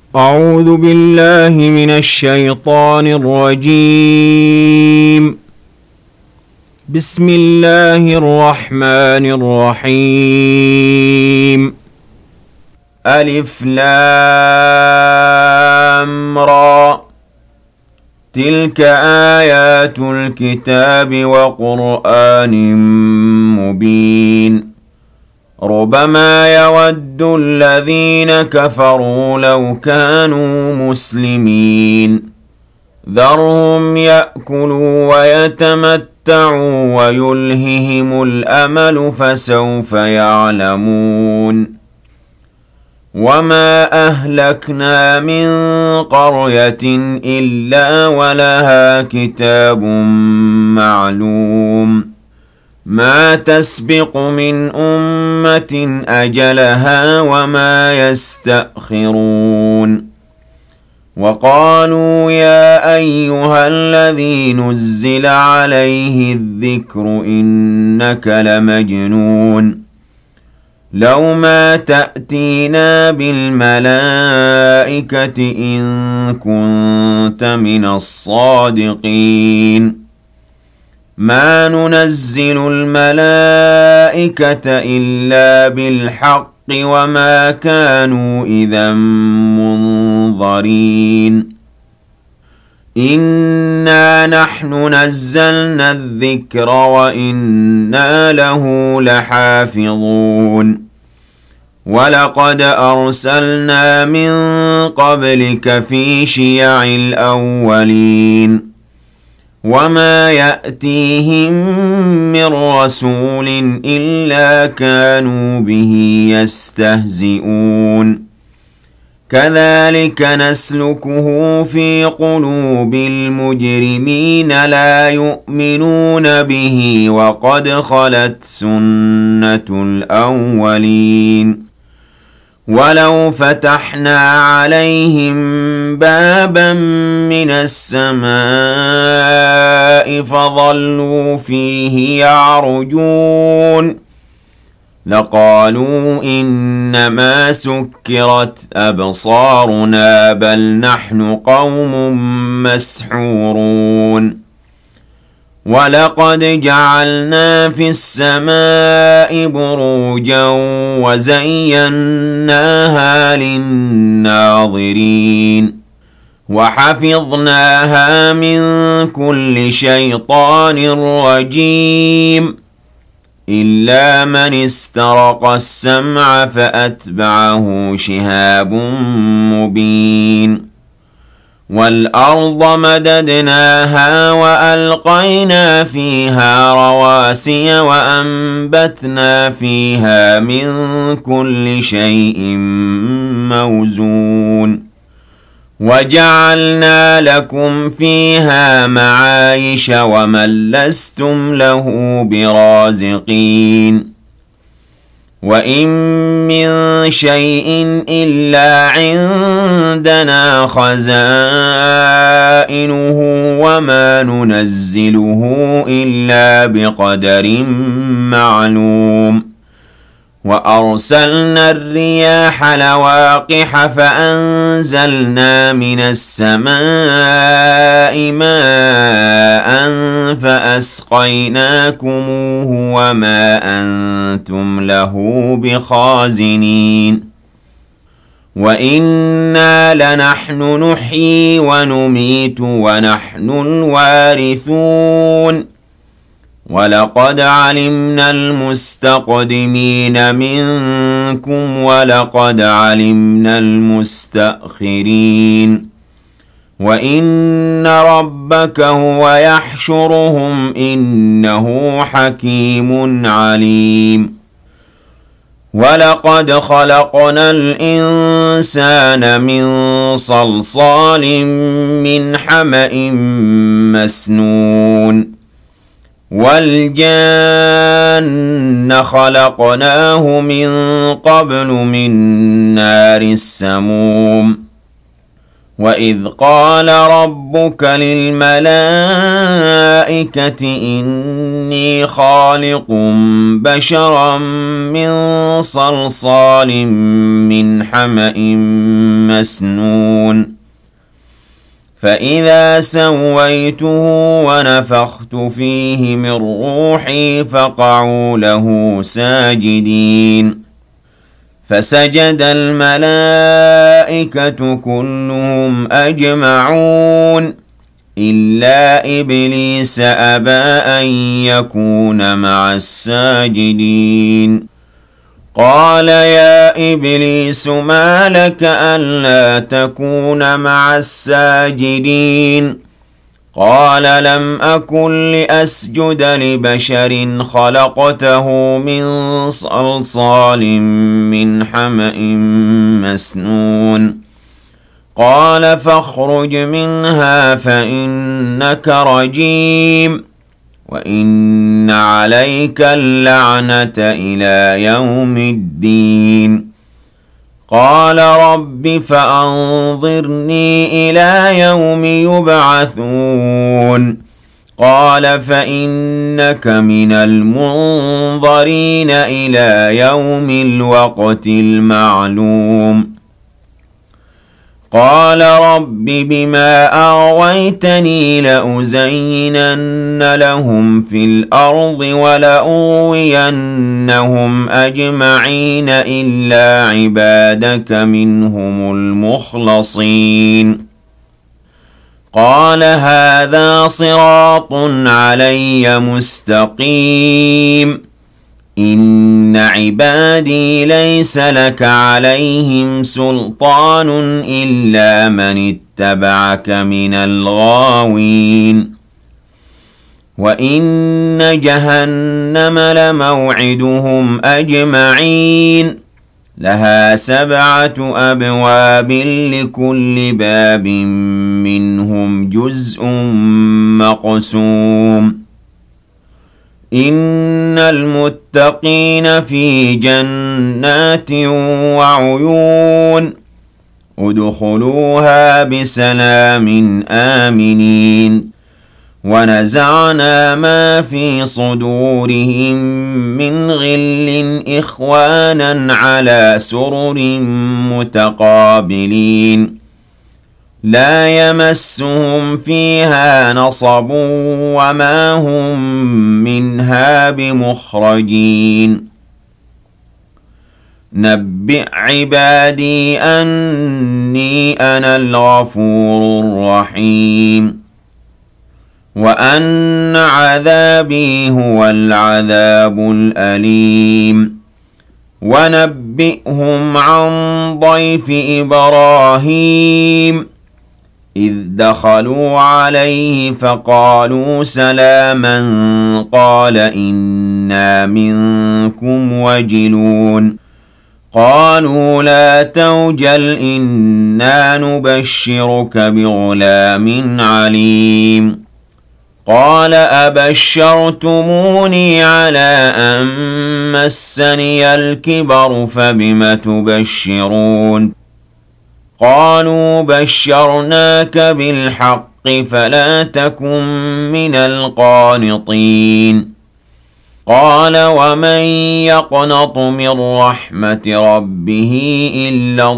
أعوذ بالله من الشيطان الرجيم. بسم الله الرحمن الرحيم. ألف لام را، تلك آيات الكتاب وقرآن مبين. ربما يود الذين كفروا لو كانوا مسلمين. ذرهم يأكلوا ويتمتعوا ويلههم الأمل فسوف يعلمون. وما أهلكنا من قرية إلا ولها كتاب معلوم. ما تسبق من أمة أجلها وما يستأخرون. وقالوا يا أيها الذي نزل عليه الذكر إنك لمجنون. لو ما تأتينا بالملائكة إن كنت من الصادقين. ما ننزل الملائكة إلا بالحق وما كانوا إذا منظرين. إنا نحن نزلنا الذكر وإنا له لحافظون. ولقد أرسلنا من قبلك في شيع الأولين. وما يأتيهم من رسول إلا كانوا به يستهزئون. كذلك نسلكه في قلوب المجرمين لا يؤمنون به وقد خلت سنة الأولين. ولو فتحنا عليهم بابا من السماء فظلوا فيه يعرجون لقالوا إنما سكرت أبصارنا بل نحن قوم مسحورون. ولقد جعلنا في السماء بروجا وزيناها للناظرين. وحفظناها من كل شيطان رجيم إلا من استرق السمع فأتبعه شهاب مبين. والأرض مددناها وألقينا فيها رواسي وأنبتنا فيها من كل شيء موزون. وجعلنا لكم فيها معايش ومن لستم له برازقين. وإن من شيء إلا عندنا خزائنه وما ننزله إلا بقدر معلوم. وأرسلنا الرياح لواقح فأنزلنا من السماء ماء فأسقيناكموه وما أنتم له بخازنين. وإنا لنحن نحيي ونميت ونحن الوارثون. ولقد علمنا المستقدمين منكم ولقد علمنا المستأخرين. وإن ربك هو يحشرهم إنه حكيم عليم. ولقد خلقنا الإنسان من صلصال من حمأ مسنون. والجان خلقناه من قبل من نار السموم. وَإِذْ قَالَ رَبُّكَ لِلْمَلَائِكَةِ إِنِّي خَالِقٌ بَشَرًا مِّن صَلْصَالٍ مِّنْ حَمَإٍ مَّسْنُونٍ فَإِذَا سَوَّيْتُهُ وَنَفَخْتُ فِيهِ مِن رُّوحِي فَقَعُوا لَهُ سَاجِدِينَ فَسَجَدَ الْمَلَائِكَةُ كُلُّهُمْ أَجْمَعُونَ إِلَّا إِبْلِيسَ أَبَىٰ أَن يَكُونَ مَعَ السَّاجِدِينَ قَالَ يَا إِبْلِيسُ مَا لَكَ أَلَّا تَكُونَ مَعَ السَّاجِدِينَ قَالَ لَمْ أَكُن لِّأَسْجُدَ لِبَشَرٍ خَلَقْتَهُ مِن صَلْصَالٍ مِّنْ حَمَإٍ مَّسْنُونٍ قَالَ فَاخْرُجْ مِنْهَا فَإِنَّكَ رَجِيمٌ وَإِنَّ عَلَيْكَ اللَّعْنَةَ إِلَىٰ يَوْمِ الدِّينِ قَالَ رَبِّ فَأَنظِرْنِي إِلَىٰ يَوْمِ يُبْعَثُونَ قَالَ فَإِنَّكَ مِنَ الْمُنظَرِينَ إِلَىٰ يَوْمِ الْوَقْتِ الْمَعْلُومِ قَالَ رَبِّ بِمَا أَغْوَيْتَنِي لَأُزَيِّنَنَّ لَهُمْ فِي الْأَرْضِ وَلَأُغْوِيَنَّهُمْ أَجْمَعِينَ إِلَّا عِبَادَكَ مِنْهُمُ الْمُخْلَصِينَ قَالَ هَٰذَا صِرَاطٌ عَلَيَّ مُسْتَقِيمٌ إِنَّ عِبَادِي لَيْسَ لَكَ عَلَيْهِمْ سُلْطَانٌ إِلَّا مَنِ اتَّبَعَكَ مِنَ الْغَاوِينَ وَإِنَّ جَهَنَّمَ لَمَوْعِدُهُمْ أَجْمَعِينَ لَهَا 7 أَبْوَابٍ لِّكُلِّ بَابٍ مِّنْهُمْ جُزْءٌ مَّقْسُومٌ إِنَّ الْمُتَّقِينَ فِي جَنَّاتٍ وَعُيُونٍ ادْخُلُوهَا بِسَلَامٍ آمِنِينَ وَنَزَعْنَا مَا فِي صُدُورِهِم مِّنْ غِلٍّ إِخْوَانًا عَلَىٰ سُرُرٍ مُّتَقَابِلِينَ لَا يَمَسُّهُمْ فِيهَا نَصَبٌ وَمَا هُم مِّنْهَا بِمُخْرَجِينَ نَبِّئْ عِبَادِي أَنِّي أَنَا الْغَفُورُ الرَّحِيمُ وَأَنَّ عَذَابِي هُوَ الْعَذَابُ الْأَلِيمُ وَنَبِّئْهُمْ عَن ضَيْفِ إِبْرَاهِيمَ إِذْ دَخَلُوا عَلَيْهِ فَقَالُوا سَلَامًا قَالَ إِنَّا مِنكُمْ وَجِلُونَ قَالُوا لَا تَوْجَلْ إِنَّا نُبَشِّرُكَ بِغُلَامٍ عَلِيمٍ قَالَ أَبَشَّرْتُمُونِي عَلَىٰ أَن مَّسَّنِيَ الْكِبَرُ فَبِمَ تُبَشِّرُونَ قَالُوا بَشَّرْنَاكَ بِالْحَقِّ فَلَا تَكُن مِّنَ الْقَانِطِينَ قَالَ وَمَن يَقْنَطُ مِن رَّحْمَةِ رَبِّهِ إِلَّا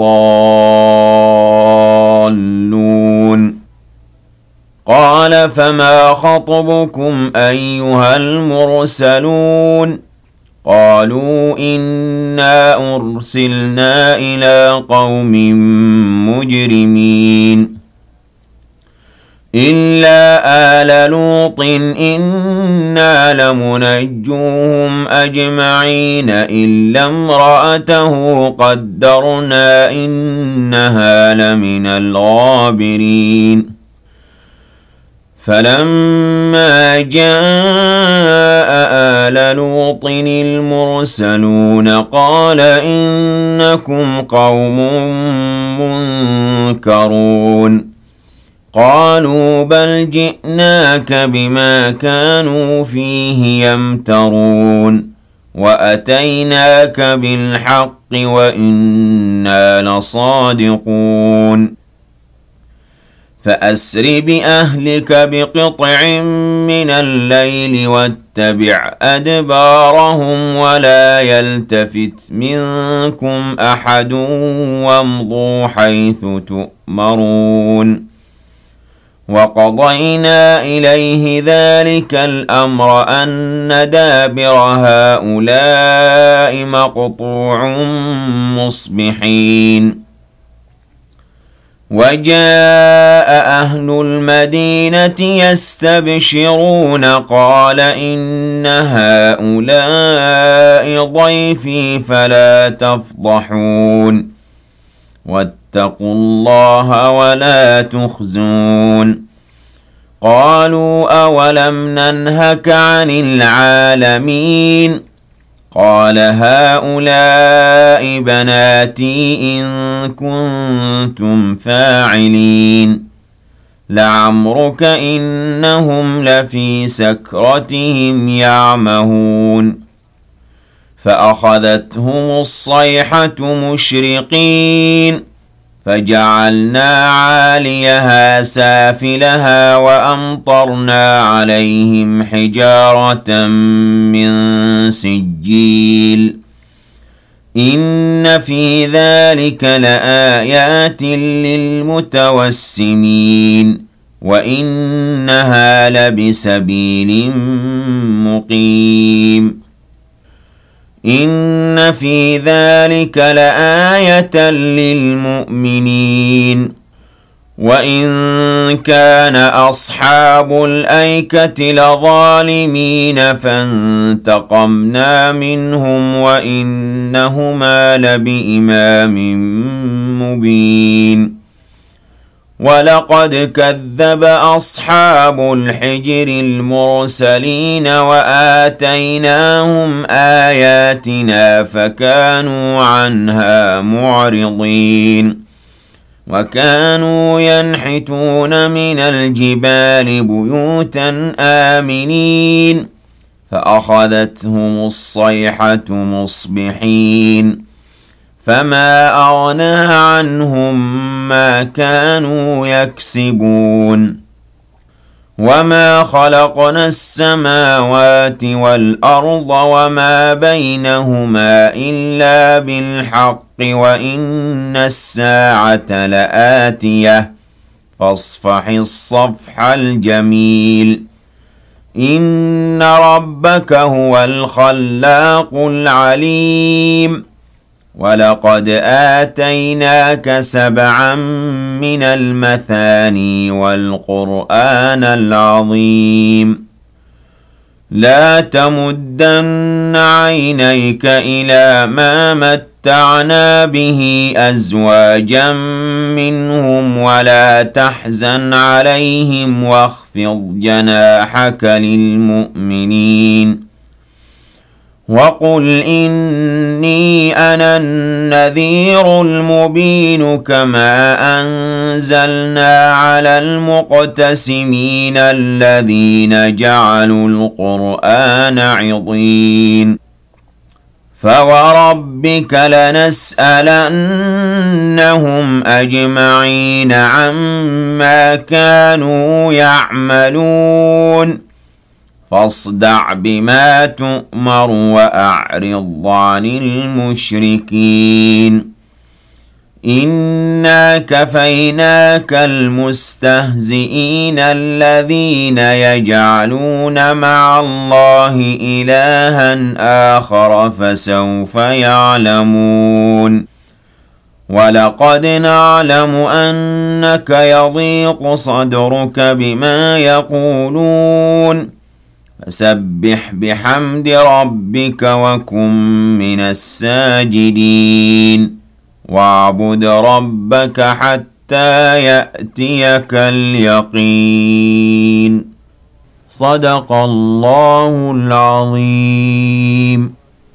الضَّالُّونَ قَالَ فَمَا خَطْبُكُمْ أَيُّهَا الْمُرْسَلُونَ قَالُوا إِنَّا أُرْسِلْنَا إِلَىٰ قَوْمٍ مُّجْرِمِينَ إِلَّا آلَ لُوطٍ إِنَّا لَمُنَجُّوهُمْ أَجْمَعِينَ إِلَّا امْرَأَتَهُ قَدَّرْنَا إِنَّهَا لَمِنَ الْغَابِرِينَ فَلَمَّا جَاءَ آلَ لُوطٍ الْمُرْسَلُونَ قَالَ إِنَّكُمْ قَوْمٌ مُّنكَرُونَ قَالُوا بَلْ جِئْنَاكَ بِمَا كَانُوا فِيهِ يَمْتَرُونَ وَأَتَيْنَاكَ بِالْحَقِّ وَإِنَّا لَصَادِقُونَ فأسر بأهلك بقطع من الليل واتبع أدبارهم ولا يلتفت منكم أحد وامضوا حيث تؤمرون وقضينا إليه ذلك الأمر أن دابر هؤلاء مقطوع مصبحين وجاء أهل المدينة يستبشرون قال إن هؤلاء ضيفي فلا تفضحون واتقوا الله ولا تخزون قالوا أولم ننهك عن العالمين قال هؤلاء بناتي إن كنتم فاعلين لعمرك إنهم لفي سكرتهم يعمهون فأخذتهم الصيحة مشرقين فجعلنا عاليها سافلها وأمطرنا عليهم حجارة من سجيل إن في ذلك لآيات للمتوسمين وإنها لبسبيل مقيم إن في ذلك لآية للمؤمنين وإن كان أصحاب الأيكة لظالمين فانتقمنا منهم وإنهما لبإمام مبين ولقد كذب أصحاب الحجر المرسلين وآتيناهم آياتنا فكانوا عنها معرضين وكانوا ينحتون من الجبال بيوتا آمنين فأخذتهم الصيحة مصبحين فما أغنى عنهم ما كانوا يكسبون وما خلقنا السماوات والأرض وما بينهما إلا بالحق وإن الساعة لآتية فاصفح الصفح الجميل إن ربك هو الخلاق العليم ولقد آتيناك 7 من المثاني والقرآن العظيم لا تمدن عينيك إلى ما متعنا به أزواجا منهم ولا تحزن عليهم واخفض جناحك للمؤمنين وقل إني أنا النذير المبين كما أنزلنا على المقتسمين الذين جعلوا القرآن عضين فوربك لنسألنهم أجمعين عما كانوا يعملون فاصدع بما تؤمر وأعرض عن المشركين إنا كفيناك المستهزئين الذين يجعلون مع الله إلها آخر فسوف يعلمون ولقد نعلم أنك يضيق صدرك بما يقولون فسبح بحمد ربك وكن من الساجدين واعبد ربك حتى يأتيك اليقين صدق الله العظيم.